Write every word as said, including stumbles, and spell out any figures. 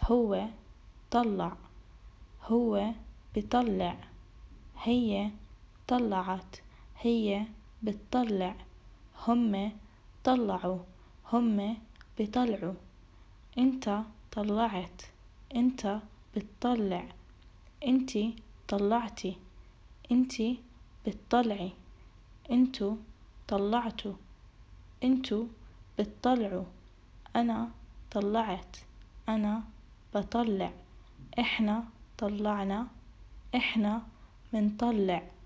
هو طلع، هو بطلع، هي طلعت، هي بتطلع، هم طلعوا، هم بطلعوا، انت طلعت، انت بتطلع، انتي طلعتي، انتي بتطلعي، انتو طلعتوا، انتو بتطلعوا، انا طلعت، انا بطلع، احنا طلعنا، احنا منطلع.